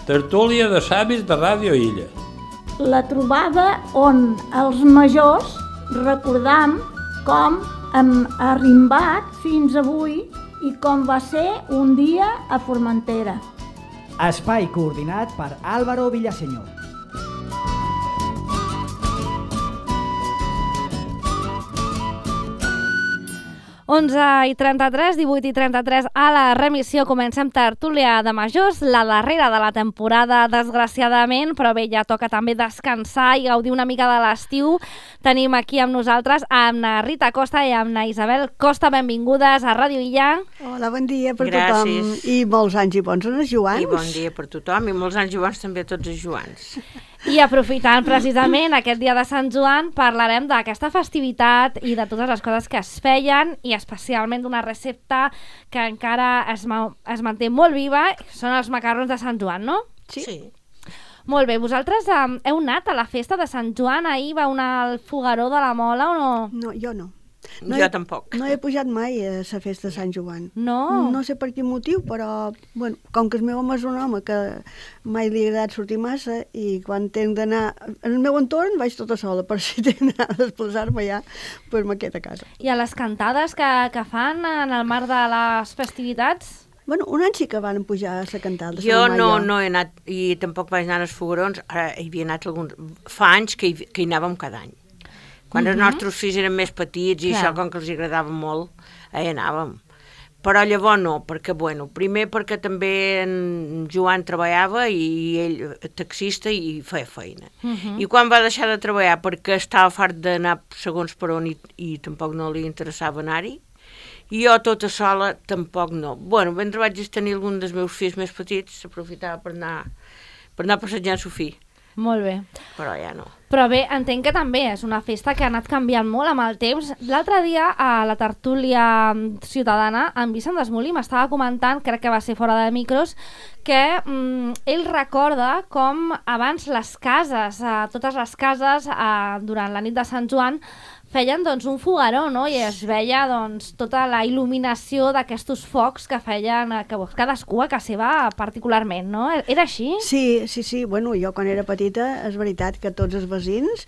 Tertúlia de savis de Ràdio Illa. La trobada on els majors recordam com hem arrimbat fins avui i com va ser un dia a Formentera. Espai coordinat per Álvaro Villaseñor. 11:33, 18:33 a la remissió. Comencem Tertúlia de Majors, la darrera de la temporada, desgraciadament, però bé, ja toca també descansar i gaudir una mica de l'estiu. Tenim aquí amb nosaltres amb na Rita Costa i amb na Isabel Costa. Benvingudes a Ràdio Illa. Hola, bon dia per tothom i molts anys i bons anys, Joans. I bon dia per tothom i molts anys i bons també a tots els Joans. I aprofitant precisament aquest dia de Sant Joan, parlarem d'aquesta festivitat i de totes les coses que es feien i especialment d'una recepta que encara es manté molt viva, són els macarrons de Sant Joan, no? Sí. Molt bé, vosaltres heu anat a la festa de Sant Joan? Ahir va anar al Fogueró de la Mola o no? No, jo no. Jo tampoc. No he pujat mai a la festa de Sant Joan. No? No sé per quin motiu, però bueno, com que el meu home és un home que mai li ha agradat sortir massa i quan tenc d'anar... En el meu entorn vaig tota sola, però si tenc d'anar a desplaçar-me ja, doncs me quedo a casa. I a les cantades que fan en el marc de les festivitats? Bueno, un any sí que van pujar a la cantada. Jo no he anat, i tampoc vaig anar als foguerons, ara hi havia anat fa anys que hi anàvem cada any. Quan els nostres fills eren més petits i això, com que els agradava molt, hi anàvem. Però llavors no, perquè, bueno, primer perquè també en Joan treballava i ell taxista i feia feina. I quan va deixar de treballar perquè estava fart d'anar segons per on i tampoc no li interessava anar-hi, i jo tota sola tampoc no. Bueno, mentre vaig tenir algun dels meus fills més petits, s'aprofitava per anar passejant Sofí. Molt bé. Però ja no. Però bé, entenc que també és una festa que ha anat canviant molt amb el temps. L'altre dia, a la tertúlia ciutadana, en Vicent Desmolí m'estava comentant, crec que va ser fora de micros, que ell recorda com abans les cases, totes les cases, durant la nit de Sant Joan, feien doncs un fogueró, no? I es veia doncs tota la il·luminació d'aquests focs que feien que cadascú a casa seva particularment, no? Era així? Sí. Bueno, jo quan era petita és veritat que tots els veïns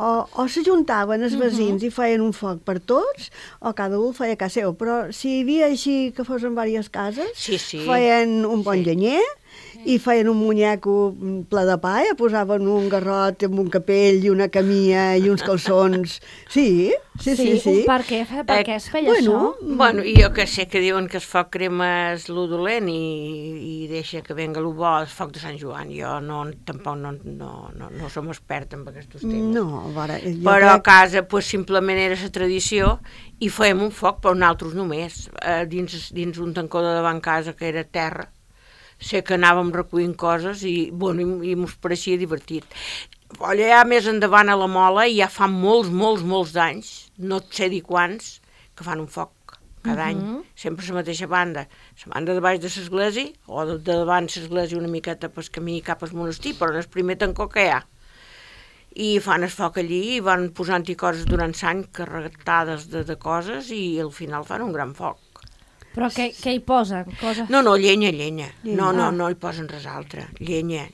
o s'ajuntaven els veïns i feien un foc per tots o cada un feia a casa seu, però si hi havia així que fos en diverses cases, feien un bon llenyer i feien un munyeco ple de pa i posaven un garrot amb un capell i una camia i uns calçons. Sí. Per què es feia això? Bueno, jo que sé que diuen que el foc crema és lo dolent i deixa que venga lo bo, el foc de Sant Joan. Jo tampoc no som experts en aquests temes. No, però a casa pues, simplement era la tradició i fèiem un foc, però nosaltres només, dins un tancó de davant casa que era terra. Sé que anàvem recollint coses i mos pareixia divertit. Allà més endavant a la Mola ja fa molts d'anys, no sé dir quants, que fan un foc cada any, sempre la mateixa banda. La banda de baix de l'església, o de davant l'església una miqueta pel camí cap al monestir, però en el primer tancó que hi ha. I fan el foc allí i van posant-hi coses durant l'any carregades de coses i al final fan un gran foc. Però què hi posen? No, llenya. No hi posen res altre. Llenya.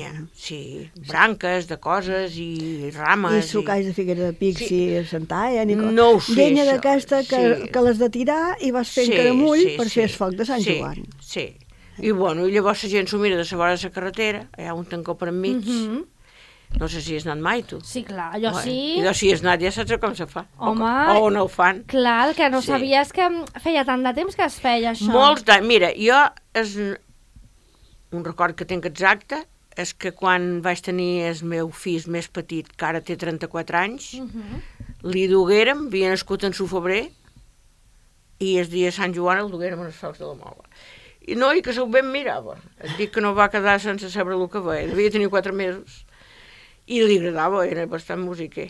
Sí, branques de coses i rames. I sucalls de figuera de pics i centalla. No ho sé, llenya d'aquesta que les de tirar i vas fent caramull per fer el foc de Sant Joan. Sí. I llavors la gent s'ho mira de la vora de la carretera, hi ha un tancó per enmig. No sé si has anat mai, tu. Sí, clar, jo sí. I si has anat ja saps com se fa. Home, o no ho fan. Clar, que no sabies que feia tant de temps que es feia això. Molts d'anys. Mira, jo un record que tinc exacte és que quan vaig tenir el meu fill més petit, que ara té 34 anys, li duguérem, havia nascut en su febrer, i el dia de Sant Joan el duguérem en els focs de la Mola. I que se'l ben mirava. Et dic que no va quedar sense saber el que veia. Devia tenir 4 mesos. I li agradava, era bastant musiquer.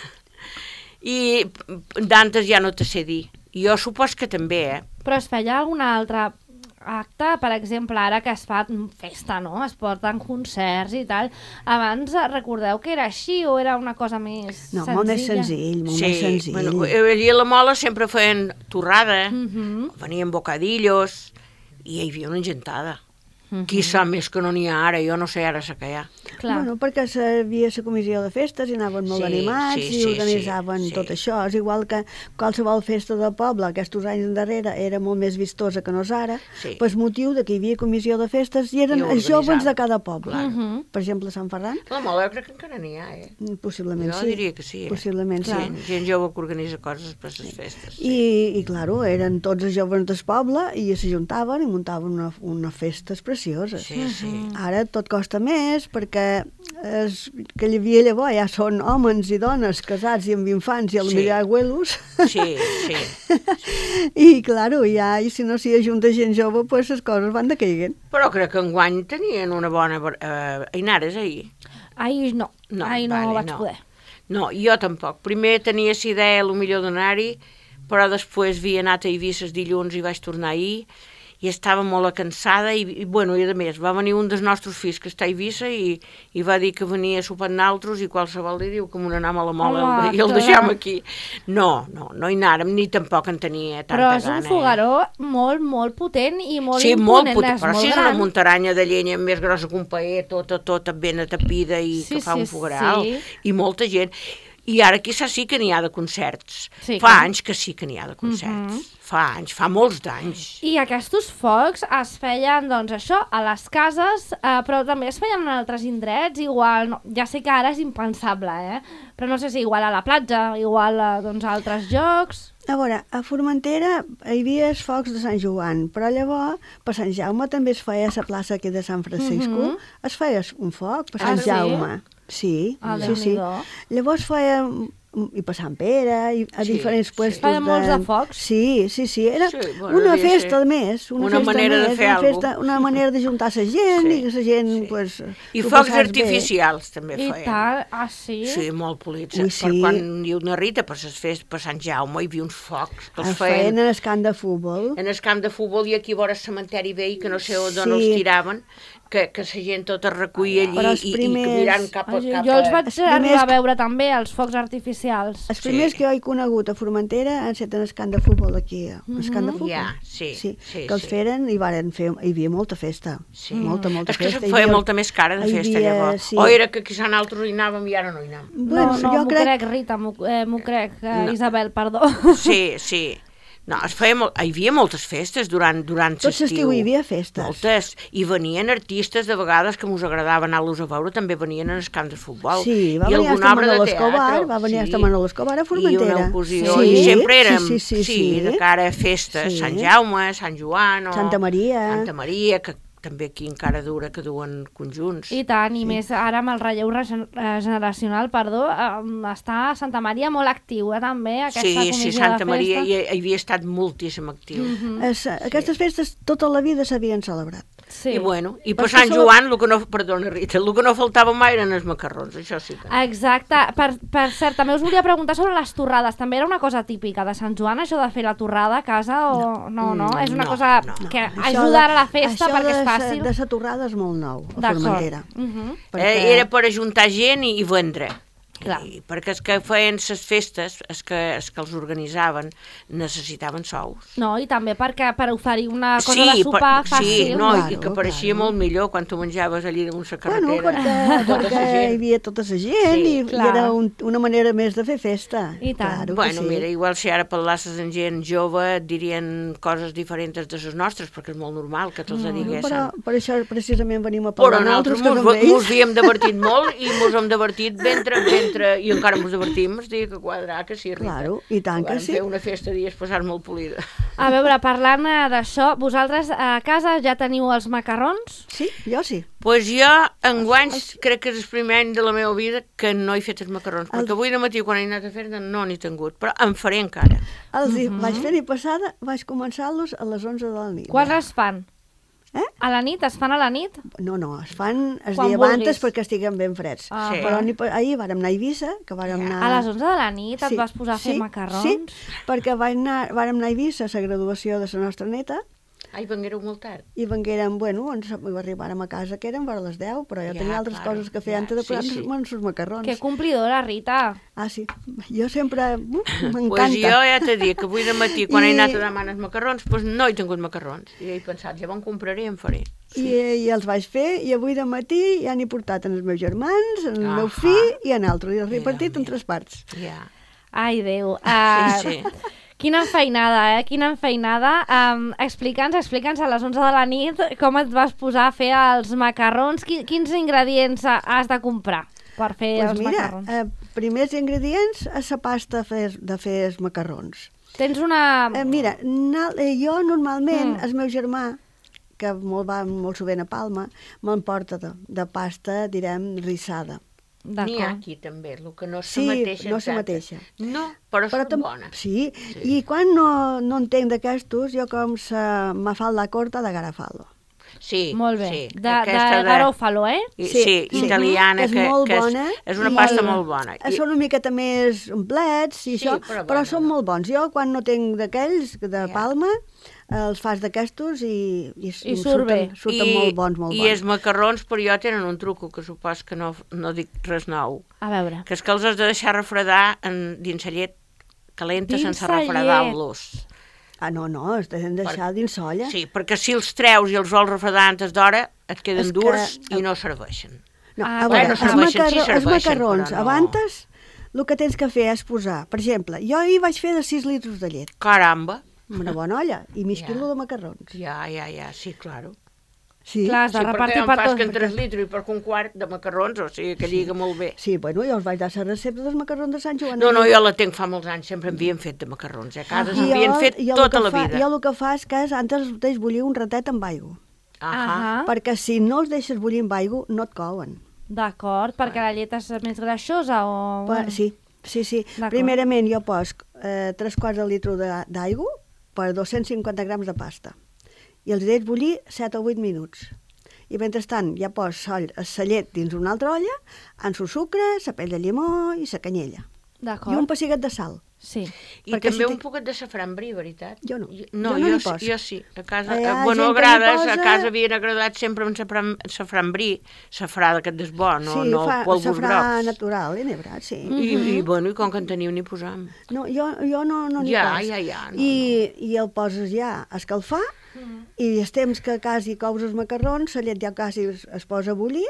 I d'antes ja no te sé dir. Jo supos que també, Però es feia algun altre acte, per exemple, ara que es fa festa, no? Es porten concerts i tal. Abans recordeu que era així o era una cosa més senzilla? No, molt més senzill, més senzill. Bueno, allà a la Mola sempre feien torrada, venien bocadillos i hi havia una engentada. Qui sap més que no n'hi ha ara, jo no sé ara sé què hi ha. Clar. Bueno, perquè havia la comissió de festes i anaven molt animats i organitzaven tot això. És igual que qualsevol festa de poble, aquests anys endarrere, era molt més vistosa que no és ara, per motiu de que hi havia comissió de festes i eren els joves de cada poble. Per exemple, Sant Ferran. La Mola jo crec que encara n'hi ha, Possiblement jo sí. diria que sí. Possiblement sí. Gent jove que organitza coses per les festes. I claro, eren tots els joves del poble i s'ajuntaven i muntaven una festes precioses. Ara tot costa més perquè que hi havia llavors ja són homes i dones casats i amb infants i potser abuelos. I claro, i si no s'hi ajunta gent jove, pues les coses van decaiguen. Però crec que enguany tenien una bona... Ainares ahir? Ahir no, ahir no vaig poder. No, jo tampoc. Primer tenia la idea, millor d'anar-hi, però després havia anat a Eivissa els dilluns i vaig tornar ahir, i estava molt cansada i a més va venir un dels nostres fills que està a Eivissa i va dir que venia a sopar amb nosaltres i qualsevol li diu que m'anàvem a la Mola i el deixem aquí. No hi anàrem, ni tampoc en tenia tanta gana. Però és un fogaró molt, molt potent i molt imponent. Sí, molt potent, però si és una muntaranya de llenya més grossa que un paer, tota ben atapida i que fa un fogaral, i molta gent. I ara aquí sí que n'hi ha de concerts. Fa anys que sí que n'hi ha de concerts. Fa molts d'anys. I aquests focs es feien, doncs això, a les cases, però també es feien en altres indrets, igual, no, ja sé que ara és impensable, però no sé si igual a la platja, igual a altres llocs... A veure, a Formentera hi havia els focs de Sant Joan, però llavors per Sant Jaume també es feia a la plaça aquí de Sant Francisco, es feia un foc per Sant Jaume. Sí. Llavors feia... i per Sant Pere, i a diferents puestos. Feia molts de focs. Sí, era una festa més. Una manera de fer alguna cosa. Una manera de juntar la gent i que la gent... I focs artificials també feien. I tal, sí? Sí, molt polits. Per quan diu una Rita, per Sant Jaume hi havia uns focs que els feien en el camp de futbol. En el camp de futbol i aquí vora el cementeri vell, que no sé on els tiraven, que la gent tot es recollia allí i mirant cap a... Jo els vaig arribar a veure també, els focs artificials. Els primers que jo he conegut a Formentera han estat en el camp de futbol aquí, el camp de futbol. Sí, que els feren i varen fer... Hi havia molta festa, molta festa. És que se'n feia molta més cara de festa llavors. O era que aquí nosaltres hi anàvem i ara no hi anàvem. No, m'ho crec, Rita, m'ho crec, Isabel, perdó. Sí. No, hi havia moltes festes durant l'estiu. Tot l'estiu hi havia festes. Moltes. I venien artistes de vegades que mos agradava anar-los a veure, també venien en els camps de futbol. Sí, va venir hasta Manolo Escobar, a Formentera. I una ocasió, i sempre érem, de cara a festes, Sant Jaume, Sant Joan, Santa Maria, que també aquí encara dura que duen conjunts. I tant, i més ara amb el relleu generacional, està Santa Maria molt actiu, també, aquesta comissió de festa. Sí, Santa Maria hi havia estat moltíssim actiu. Aquestes festes tota la vida s'havien celebrat. I per Sant Joan, perdona Rita, el que no faltava mai eren els macarrons, això sí que... Exacte. Per cert, també us volia preguntar sobre les torrades. També era una cosa típica de Sant Joan, això de fer la torrada a casa, o no? És una cosa que ajuda a la festa perquè és fàcil. De la torrada és molt nou, a Formentera. Era per ajuntar gent i vendre. Perquè els que feien les festes, els que els organitzaven, necessitaven sous. No, i també per oferir una cosa de sopar fàcil. Sí, i que pareixia molt millor quan tu menjaves allí damunt la carretera. Perquè hi havia tota la gent i era una manera més de fer festa. I tant. Mira, igual si ara parlasses amb gent jove et dirien coses diferents de les nostres, perquè és molt normal que te'ls diguessin. Però per això precisament venim a parlar nosaltres que som ells. Mos havíem divertit molt i mos hem divertit i encara ens divertim, es diu que quadrar, que sí, Rita. Claro, i tant que sí. Vam fer una festa dies passant molt polida. A veure, parlant d'això, vosaltres a casa ja teniu els macarrons? Sí, jo sí. Doncs jo, enguany, crec que és el primer any de la meva vida que no he fet els macarrons, perquè avui de matí, quan he anat a fer-ne, no n'he tingut, però en faré encara. Els vaig fer i passada, vaig començar-los a les 11 de la nit. Quan es fan? A la nit? Es fan a la nit? No, es fan el dia abans perquè estiguen ben freds. Però ahir vàrem anar a Eivissa, que vàrem anar... A les 11 de la nit et vas posar a fer macarrons? Sí, perquè vàrem anar a Eivissa a la graduació de la nostra neta. Ai, venguéreu molt tard. I venguérem, ens arribàrem a casa, que eren vora les 10, però jo tenia altres coses que fer antes de posar-nos els macarrons. Que complidora, Rita. Sí. Jo sempre... m'encanta. Pues jo ja t'he dit que avui de matí, quan he anat a demanar els macarrons, no he tingut macarrons. I he pensat, ja me'n compraré i em faré. I els vaig fer, i avui de matí ja n'he portat en els meus germans, en el meu fill i en altres, i els he repartit en 3 parts. Ja. Ai, Déu. Sí. Quina enfeinada, Quina enfeinada. Explica'ns a les 11 de la nit com et vas posar a fer els macarrons. Quins ingredients has de comprar per fer els macarrons? Primers ingredients a la pasta de fer els macarrons. Tens una... Mira, jo normalment, el meu germà, que va molt sovint a Palma, m'emporta de pasta, direm, rissada. N'hi ha aquí també, el que no és Sí, la mateixa. no és la mateixa. No, però són bones. Sí, i quan no entenc d'aquestos, jo com me fa la corta de Garofalo. Sí, Molt bé. sí. De Garofalo, eh? Sí, italiana, és molt bona. És una pasta molt bona. Són una miqueta més omplets i això, però són molt bons. Jo, quan no tenc d'aquells, de Palma, els fas d'aquestos i surten molt bons, molt bons. I els macarrons, per jo, tenen un truco, que supos que no dic res nou. A veure. Que és que els has de deixar refredar dins la llet calenta sense refredar-los. No, els hem de deixar dins olla. Sí, perquè si els treus i els vols refredar antes d'hora, et queden durs i no serveixen. No, a veure, els macarrons, però abans, el que tens que fer és posar, per exemple, jo ahir vaig fer de 6 litres de llet. Caramba! Una bona olla, i mig quilo de macarrons. Ja, sí, claro. Sí, clar, has de repartir per tots. Sí, perquè em fas que en 3 litres i per un quart de macarrons, o sigui que lliga molt bé. Sí, bueno, jo us vaig dar la recepta dels macarrons de Sant Joan. No, jo la tenc fa molts anys, sempre m'havien fet de macarrons, a casa s'havien fet tota la vida. Jo el que fa és que antes els deixo bullir un ratet amb aigua. Perquè si no els deixes bullir amb aigua, no et couen. D'acord, perquè la llet és més greixosa o... Sí. Primerament jo poso 3 quarts de litre d'aigua per 250 grams de pasta. I els deixo bullir 7 o 8 minuts. I mentrestant ja poso la llet dins una altra olla, amb el sucre, la pell de llimó i la canyella. D'acord. I un pessigat de sal. Sí. I també un poquet de saframbrí, veritat? Jo no. No, jo sí. A casa, bueno, agrades, a casa havien agradat sempre amb saframbrí, safrà d'aquest desbò, no polvos grocs. Safrà natural, nebrat, sí. I com que en teniu n'hi posam. No, jo no n'hi poso. Ja. I el poses ja a escalfar, i els temps que quasi cous els macarrons, la llet ja quasi es posa a bullir,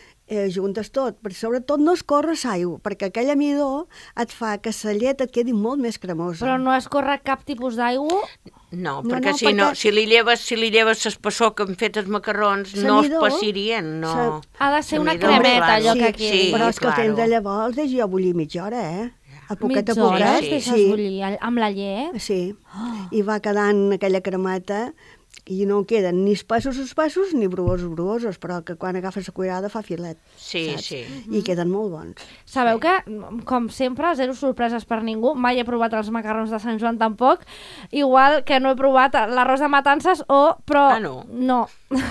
juntes tot, però sobretot no escorre l'aigua, perquè aquell amidó et fa que la llet et quedi molt més cremosa. Però no escorre cap tipus d'aigua? No, perquè si li lleves l'espessor que han fet els macarrons, no es passirien, no. Ha de ser una cremeta, allò que quedi. Sí, però és que tens de llavors els deixo jo bullir mitja hora, A poquet a poquet. Mitja hora els deixes bullir amb la llet? Sí, i va quedant aquella cremeta i no queden ni espessos ni bruosos, però que quan agafes la cuirada fa filet. Sí. I queden molt bons. Sabeu que, com sempre, zero sorpreses per ningú, mai he provat els macarrons de Sant Joan tampoc, igual que no he provat l'arròs de matances però... No.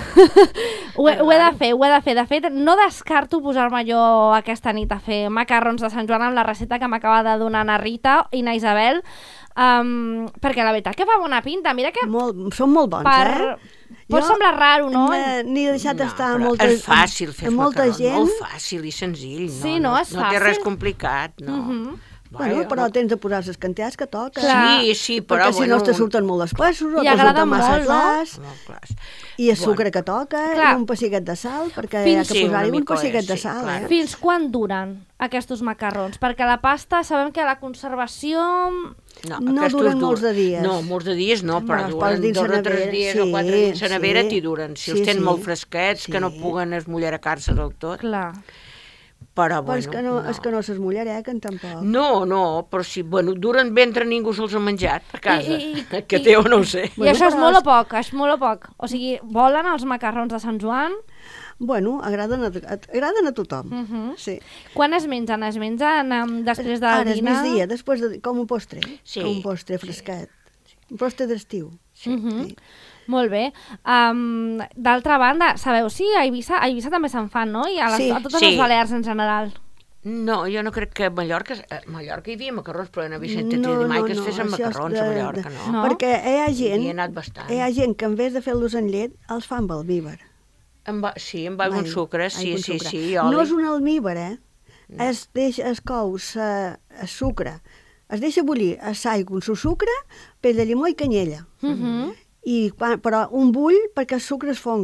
Ho he de fer. De fet, no descarto posar-me jo aquesta nit a fer macarrons de Sant Joan amb la recepta que m'acaba de donar na Rita i na Isabel, perquè la veritat que fa bona pinta. Mira que... Són molt bons, Pot semblar raro, no? N'he deixat estar és fàcil fer macarrons, gent. molt fàcil i senzill. Sí, no? És fàcil. No té res complicat, no. Bueno, però tens de posar les quantitats que toca. Sí, però... Perquè si no te surten molt espessos o te surten massa clars. I el sucre que toca, i un pessigat de sal, perquè hi ha que posar-hi un pessigat de sal. Fins quan duren aquests macarrons? Perquè la pasta sabem que la conservació... No duren molts de dies. No, molts de dies no, però duren 2 o 3 dies o 4 dies a nevera t'hi duren. Si els tens molt fresquets, que no puguen esmollerecar-se del tot. Clar. Però és que no s'esmollareken tampoc. No, però si duren bé entre ningú se'ls ha menjat a casa, que té o no ho sé. I això és molt o poc, O sigui, volen els macarrons de Sant Joan? Bueno, agraden a tothom, sí. Quan es mengen? Es mengen després del dinar? Ara, és migdia, després com un postre, com un postre fresquet. Un postre d'estiu. Sí. Molt bé. D'altra banda, sabeu, a Eivissa també se'n fan, no? I a totes les Balears en general. No, jo no crec que a Mallorca hi havia macarrons, però no havia sentit dir mai que es fessin macarrons a Mallorca, no? Perquè hi ha gent que en vez de fer-los en llet, els fan amb almívar. Sí, amb aigua amb sucre, sí, oli. No és un almívar, es cou el sucre, es deixa bullir l'aigua amb el sucre, pell de llimó i canyella. Però un bull perquè el sucre es fonga.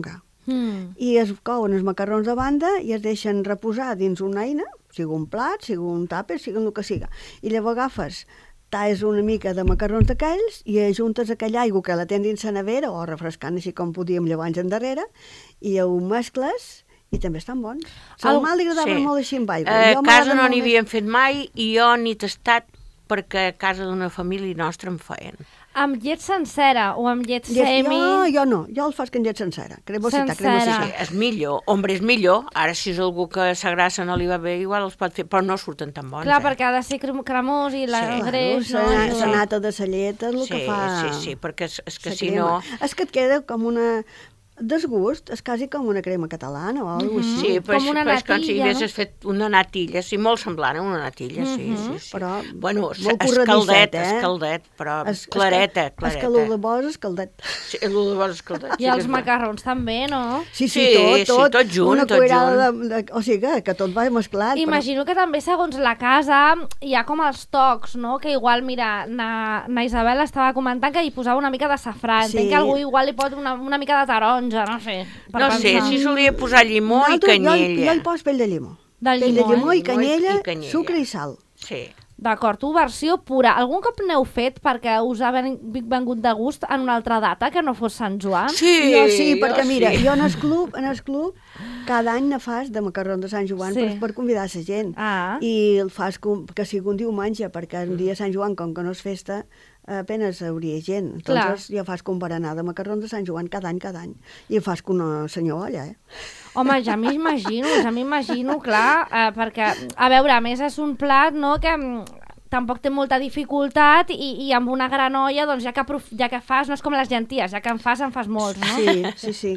i es couen els macarrons de banda i es deixen reposar dins una eina, sigui un plat, sigui un tàper, sigui el que siga. I llavors agafes, talles una mica de macarrons d'aquells i ajuntes aquella aigua que la tens dins la nevera o refrescant, així com podíem llevar anys endarrere, i ho mescles i també estan bons. Al mal li agradava molt així amb aigua. A casa no n'hi havien fet mai i jo n'hi he tastat perquè a casa d'una família nostra em feien. Amb llet sencera o amb llet semi? Jo no, jo el faig amb llet sencera. Cremosita. És millor, és millor. Ara, si és algú que s'agrassa no li va bé, igual els pot fer, però no surten tan bons. Clar, perquè ha de ser cremós i el greix... La nata de la llet és el que fa... Sí, perquè és que si no... És que et queda com una... desgust, és quasi com una crema catalana o alguna cosa així. Sí, com una natilla, com si haguessis fet una natilla, sí, molt semblant a una natilla, sí. Però, bueno, escaldet, però clareta. És que el de bo és escaldet. Sí, el de bo és escaldet. I els macarrons també, no? Sí, tot junt. Una cuirada, o sigui que tot va mesclat. Imagino que també, segons la casa, hi ha com els tocs, no? Que igual, mira, na Isabel estava comentant que hi posava una mica de safrà. Entenc que algú igual li pot una mica de taronja, no sé. No sé, si solia posar llimó i canyella. Jo hi poso pell de llimó. Pell de llimó i canyella, sucre i sal. Sí. D'acord, tu versió pura. Algun cop n'heu fet perquè us ha vengut de gust en una altra data que no fos Sant Joan? Sí, perquè mira, jo en el club cada any ne fas de macarrons de Sant Joan per convidar la gent. I el fas que sigui un diumenge, perquè un dia Sant Joan, com que no és festa, apenas hauria gent. Entonces jo fas un berenar de macarrons de Sant Joan cada any. I fas que una senyora allà, Home, ja m'imagino, clar, perquè, a veure, a més és un plat, no?, que tampoc té molta dificultat i amb una gran olla, doncs ja que fas, no és com les llenties, ja que en fas molts, no?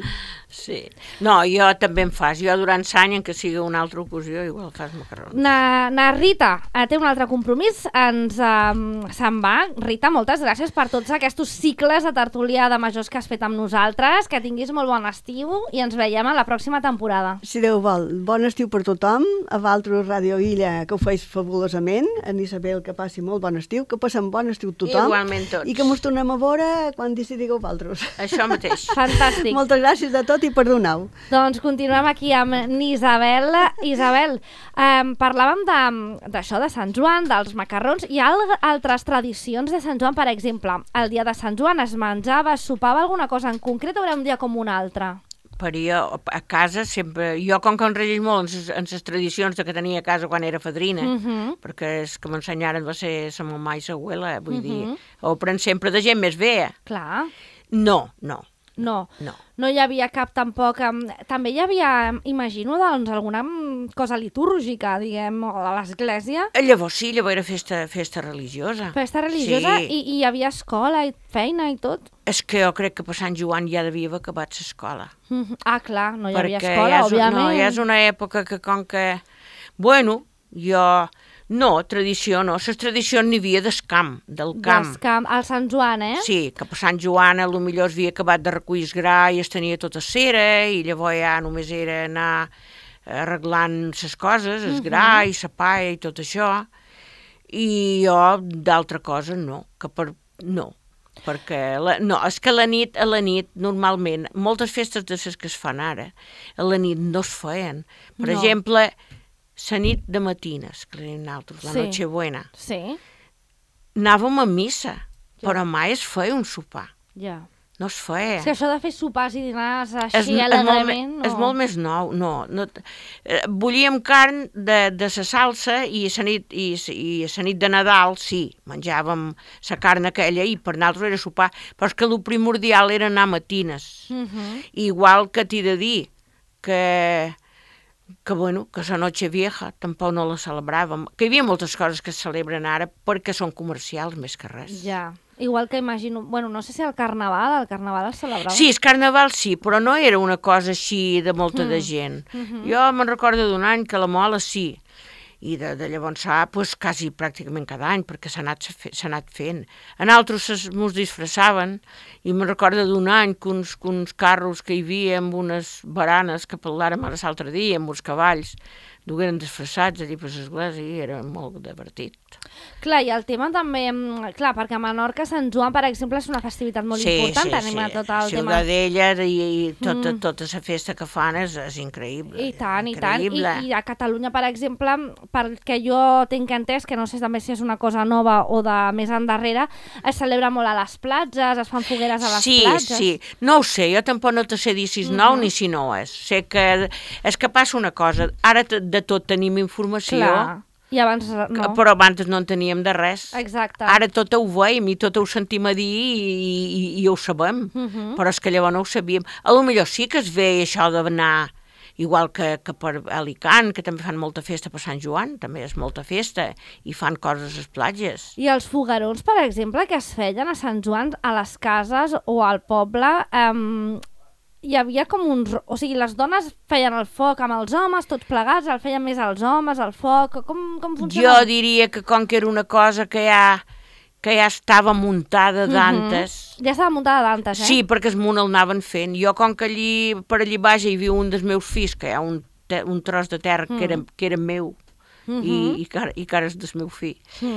Sí. No, jo també en fas. Jo durant l'any, en què sigui una altra ocasió, igual fas macarrons. Na Rita té un altre compromís, se'n va. Rita, moltes gràcies per tots aquests cicles de tertúlia de majors que has fet amb nosaltres, que tinguis molt bon estiu i ens veiem a la pròxima temporada. Si Déu vol, bon estiu per tothom, a Valtros Ràdio Illa, que ho feis fabulosament, en Isabel, que passi molt bon estiu, que passem bon estiu tothom. Igualment tots. I que mos tornem a veure quan decidiu Valtros. Això mateix. Fantàstic. Moltes gràcies a tots i perdoneu. Doncs continuem aquí amb Isabel. Isabel, parlàvem d'això de Sant Joan, dels macarrons. Hi ha altres tradicions de Sant Joan, per exemple, el dia de Sant Joan es menjava, es sopava alguna cosa en concret o era un dia com un altre? Per jo, a casa sempre... Jo, com que em regeix molt en les tradicions que tenia a casa quan era fadrina, perquè és que m'ensenyaren va ser sa mamà i sa abuela, vull dir, ho pren sempre de gent més vella. Clar. No hi havia cap tampoc... També hi havia, imagino, doncs, alguna cosa litúrgica, diguem, a l'església. Llavors sí, era festa religiosa. Festa religiosa i hi havia escola i feina i tot. És que jo crec que per Sant Joan ja devia haver acabat l'escola. Clar, no hi havia escola, òbviament. No, ja és una època que com que... Bueno, jo... No, tradició no. Les tradicions n'hi havia del camp. Al Sant Joan, Sí, que per Sant Joan potser es havia acabat de recollir el gra i es tenia tota cera i llavors ja només era anar arreglant les coses, el gra i la palla i tot això. I jo d'altra cosa no, perquè és que a la nit normalment, moltes festes de les que es fan ara, a la nit no es feien. Per exemple, la nit de matines, que dèiem nosaltres, la Nochebuena. Sí. Anàvem a missa, però mai es feia un sopar. Ja. No es feia. És que això de fer sopars i dinars així alegrement... És molt més nou, no. Bullíem carn de la salsa i a la nit de Nadal, sí, menjàvem la carn aquella i per nosaltres era sopar, però és que el primordial era anar a matines. Igual que t'he de dir que la Noche Vieja tampoc no la celebràvem, que hi havia moltes coses que es celebren ara perquè són comercials més que res. Ja, igual que imagino, no sé si el Carnaval es celebrava. Sí, el Carnaval sí, però no era una cosa així de molta de gent. Jo me'n recordo d'un any que la Mola sí, i de llavors quasi pràcticament cada any, perquè s'ha anat fent. En altres mos disfressaven, i me'n recordo d'un any que uns carros que hi havia amb unes baranes que parlàrem ara l'altre dia, amb uns cavalls, dugueren disfressats allí per l'església i era molt divertit. Clar, i el tema també, clar, perquè a Menorca Sant Joan, per exemple, és una festivitat molt important, tenim tot el tema... Ciutadella i tota la festa que fan és increïble. I tant. I a Catalunya, per exemple, perquè jo tinc entès, que no sé també si és una cosa nova o de més endarrere, es celebra molt a les platges, es fan fogueres a les platges... Sí, no ho sé, jo tampoc no te sé dir si és nou ni si no és. Sé que és que passa una cosa, ara de tot tenim informació... Clar. I abans no. Però abans no en teníem de res. Exacte. Ara tot ho veiem i tot ho sentim a dir i ho sabem, però és que llavors no ho sabíem. A lo millor sí que es veia això d'anar, igual que per Alicant, que també fan molta festa per Sant Joan, també és molta festa, i fan coses a les platges. I els foguerons, per exemple, que es feien a Sant Joan, a les cases o al poble... hi havia com uns... O sigui, les dones feien el foc amb els homes, tots plegats, el feien més els homes, el foc... Com funcionava? Jo diria que com que era una cosa que ja estava muntada d'antes... Ja estava muntada d'antes, Sí, perquè es munt el anaven fent. Jo, com que per allí baix hi havia un dels meus fills, que hi ha un tros de terra que era meu, i que ara és del meu fill.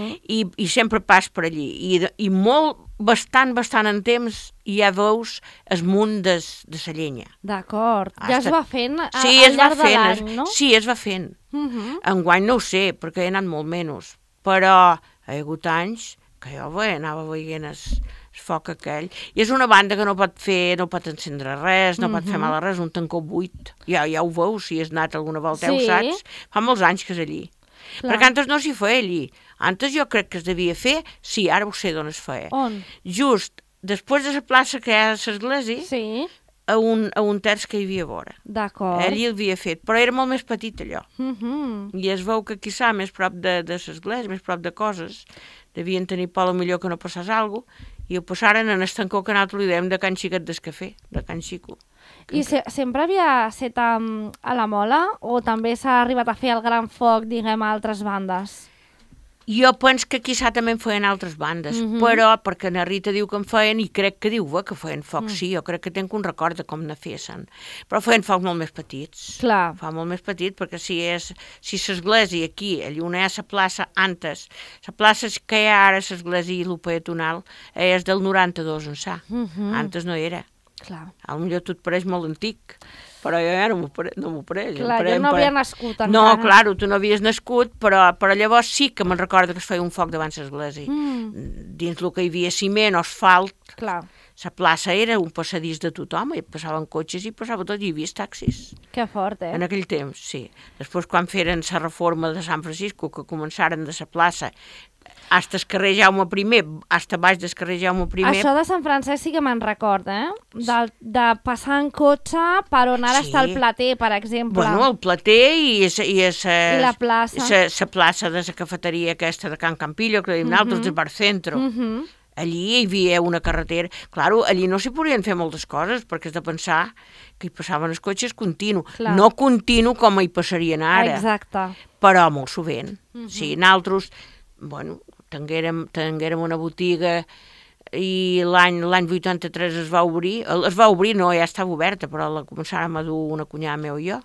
I sempre pas per allí. I bastant en temps ja veus el munt de la llenya. D'acord. Ja es va fent al llarg de l'any, no? Sí, es va fent. Enguany no ho sé, perquè he anat molt menys. Però hi ha hagut anys que jo anava veient el foc aquell. I és una banda que no pot encendre res, no pot fer mal a res, un tancó buit. Ja ho veus, si has anat alguna volta, ho saps. Fa molts anys que és allí. Clar. Perquè antes no s'hi feia allí. Antes jo crec que es devia fer, sí, ara ho sé d'on es feia. On? Just després de la plaça que hi ha a l'església, sí. a un terç que hi havia a vora. D'acord. Ell hi havia fet, però era molt més petit allò. I es veu que quizà més prop de l'església, més prop de coses, devien tenir por millor que no passés alguna cosa, i ho passaren en el tancó que nosaltres li dèiem de Can Xiquet d'Escafé, de Can Xico. I sempre havia set a la Mola o també s'ha arribat a fer el gran foc, diguem, a altres bandes? Jo penso que quizà també en feien altres bandes, però perquè na Rita diu que en feien i crec que diu que feien foc, sí, jo crec que tenc un record de com ne feien, però feien foc molt més petits. Clar. Fa molt més petit, perquè si l'església aquí, allà on hi ha la plaça antes, la plaça que hi ha ara l'església i l'Opeatonal és del 92 ençà, antes no era. Clar. Potser tu et pareix molt antic, però jo ja no m'ho pareix. Clar, jo no havia nascut encara. No, clar, tu no havies nascut, però llavors sí que me'n recordo que es feia un foc davant l'església. Dins el que hi havia ciment, asfalt, clar. La plaça era un passadís de tothom, i passaven cotxes i passava tot, hi havia taxis. Que fort, En aquell temps, sí. Després, quan feren la reforma de Sant Francisco, que començaren de la plaça, hasta el carrer Jaume I, hasta baix del carrer Jaume I... Això de Sant Francesc sí que me'n record, de passar en cotxe per on ara està el Plater, per exemple. Bueno, el Plater i la plaça. La plaça de la cafeteria aquesta de Can Campillo, que dèiem nosaltres, del Bar Centro. Allí hi havia una carretera. Claro, allí no s'hi podien fer moltes coses, perquè has de pensar que hi passaven els cotxes continu. Clar. No continu com hi passarien ara. Exacte. Però molt sovint. Sí, nosaltres, bueno, tinguérem una botiga i l'any 83 es va obrir, no, ja estava oberta, però la començàrem a dur una cunyada meu i jo,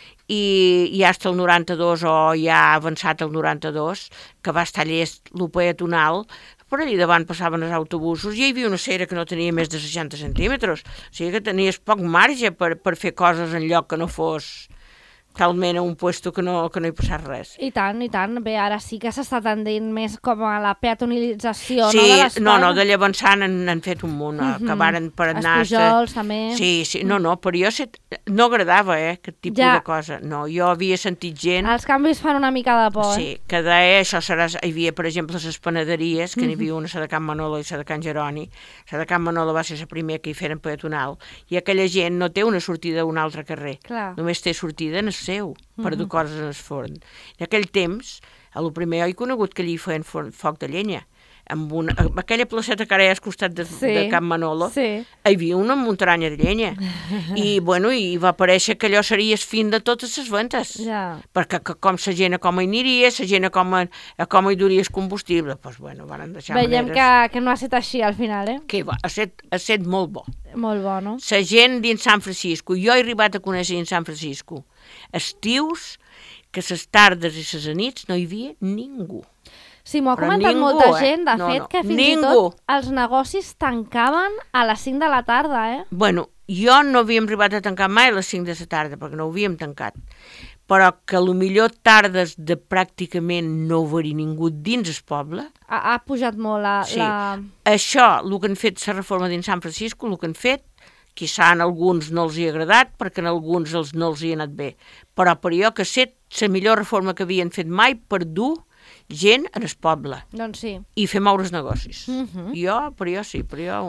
i ja està el 92 o ja ha avançat el 92, que va estar llest l'Opeatonal, per allà davant passaven els autobusos i hi havia una cera que no tenia més de 60 centímetres, o sigui que tenies poc marge per fer coses en lloc que no fos talment a un puesto que no hi passés res. I tant. Bé, ara sí que s'està tendint més com a la peatonalització, sí, no, de l'espai. No, de llavors n'han fet un munt, acabaren per anar... Els pujols, també. Sí, no, però jo no agradava, aquest tipus de cosa. No, jo havia sentit gent... Els canvis fan una mica de por. Sí, que deia, això serà... Hi havia, per exemple, les panaderies, que n'hi havia una, la de Can Manolo i la de Can Jeroni. La de Can Manolo va ser la primera que hi feren peatonal, i aquella gent no té una sortida a un altre carrer. Clar. Només té sortida en el seu, per dur coses en el forn. En aquell temps, a lo primer he conegut que allí feien foc de llenya. Amb aquella placeta que ara hi ha al costat de Can Manolo, hi havia una muntanya de llenya. I, bueno, i va aparèixer que allò seria el fin de totes les ventes. Perquè com la gent a com hi aniria, la gent a com hi duria el combustible, doncs, bueno, van deixar maneres. Veiem que no ha estat així al final, Que va, ha estat molt bo. Molt bo, no? La gent dins San Francisco, jo he arribat a conèixer dins San Francisco estius que les tardes i les nits no hi havia ningú. Sí, m'ho ha Però comentat ningú, molta gent, de No, fet, no. que fins Ningú. i tot els negocis tancaven a les 5 de la tarda, Bueno, jo no havíem arribat a tancar mai a les 5 de la tarda, perquè no ho havíem tancat. Però que millor tardes de pràcticament no haver-hi ningú dins el poble. Ha pujat molt Sí. Això, el que han fet la reforma dins Sant Francisco, el que han fet, quizà en alguns no els hi ha agradat, perquè en alguns no els hi ha anat bé. Però per jo que sé, la millor reforma que havien fet mai per dur gent en el poble Doncs sí. i fer moure els negocis. Per jo sí, per jo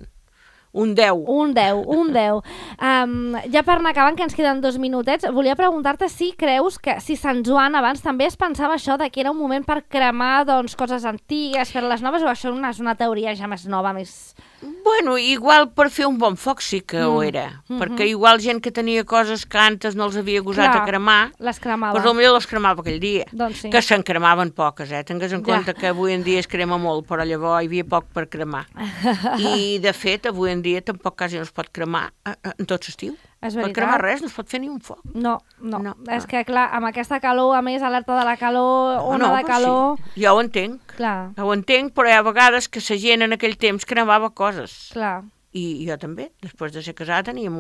un 10. Un 10. Ja per anar acabant, que ens queden 2 minutets, volia preguntar-te si creus que si Sant Joan abans també es pensava això de que era un moment per cremar doncs, coses antigues, fer-les noves, o això és una teoria ja més nova, més... Bueno, igual per fer un bon foc sí que ho era, perquè igual gent que tenia coses que antes no els havia gosat Clar, a cremar, les cremava. doncs potser les cremava aquell dia. Doncs sí. Que se'n cremaven poques, Tingues en compte que avui en dia es crema molt, però llavors hi havia poc per cremar. I, de fet, avui en dia tampoc quasi no es pot cremar en tot l'estiu. És Per veritat. cremar res no es pot fer ni un foc. No. És que, clar, amb aquesta calor, a més, alerta de la calor, ona de però calor... Sí. Jo ho entenc. Clar, Ho entenc, però hi ha vegades que la gent en aquell temps cremava coses. clar. I jo també. Després de ser casat teníem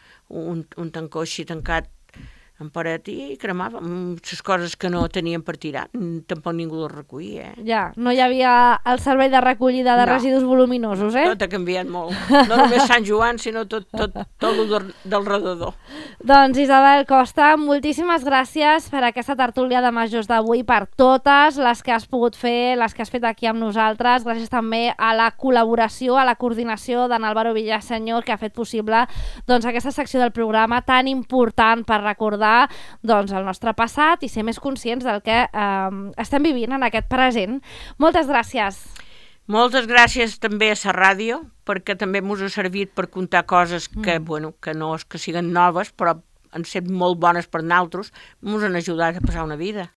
un tancó així tancat en paret i cremàvem les coses que no teníem per tirar. Tampoc ningú les recollia, Ja, no hi havia el servei de recollida de No. residus voluminosos, Tot ha canviat molt. No només Sant Joan, sinó tot el del redador. Doncs Isabel Costa, moltíssimes gràcies per aquesta tertúlia de majors d'avui, per totes les que has pogut fer, les que has fet aquí amb nosaltres. Gràcies també a la col·laboració, a la coordinació d'en Álvaro Villaseñor, que ha fet possible doncs, aquesta secció del programa tan important per recordar doncs, el nostre passat i ser més conscients del que estem vivint en aquest present. Moltes gràcies. Moltes gràcies també a la ràdio, perquè també ens ha servit per contar coses que, que no és que siguin noves, però han set molt bones per nosaltres, ens han ajudat a passar una vida.